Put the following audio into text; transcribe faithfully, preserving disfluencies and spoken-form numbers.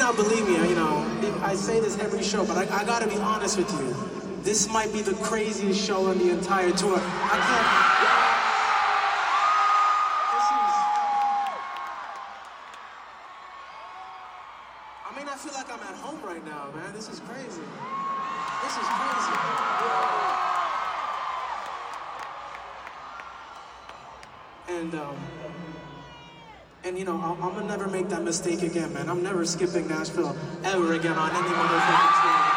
not believe me, you know, I say this every show, but I, I gotta be honest with you. This might be the craziest show on the entire tour. I can't... This is... I mean, I feel like I'm at home right now, man. This is crazy. This is crazy. And, um... And, you know, I'm, I'm gonna never make that mistake again, man. I'm never skipping Nashville ever again on any motherfucking tour.